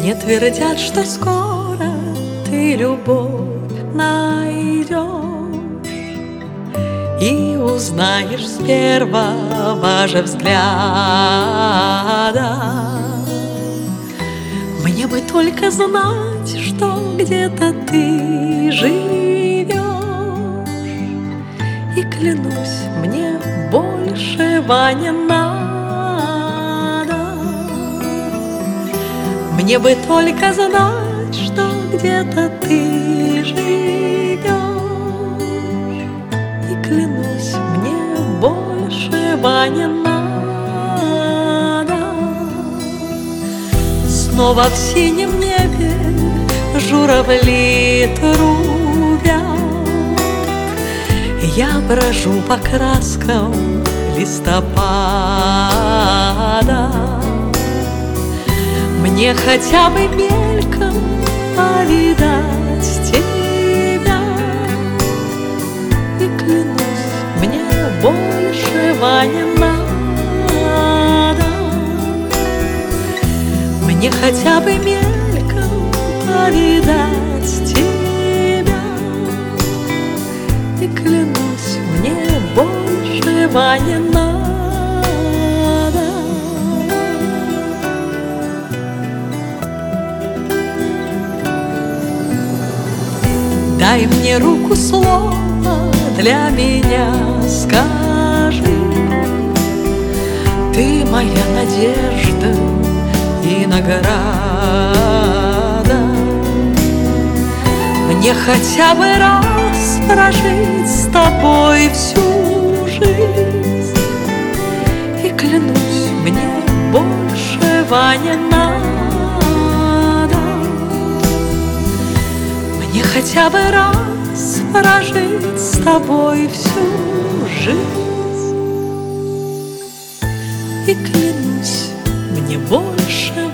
Мне твердят, что скоро ты любовь найдешь и узнаешь с первого же взгляда. Мне бы только знать, что где-то ты живешь, и клянусь, мне большего не надо. Мне бы только знать, что где-то ты живешь, и клянусь, мне большего не надо. Снова в синем небе журавли трубят, я брожу по краскам листопада. Мне хотя бы мельком повидать тебя, и клянусь, мне большего не надо. Мне хотя бы мельком повидать тебя, и клянусь, мне большего не надо. Дай мне руку, слово для меня скажи. Ты моя надежда и награда. Мне хотя бы раз прожить с тобой всю жизнь, и клянусь, мне большего не надо. Мне хотя бы раз прожить с тобой всю жизнь, и клянусь, мне больше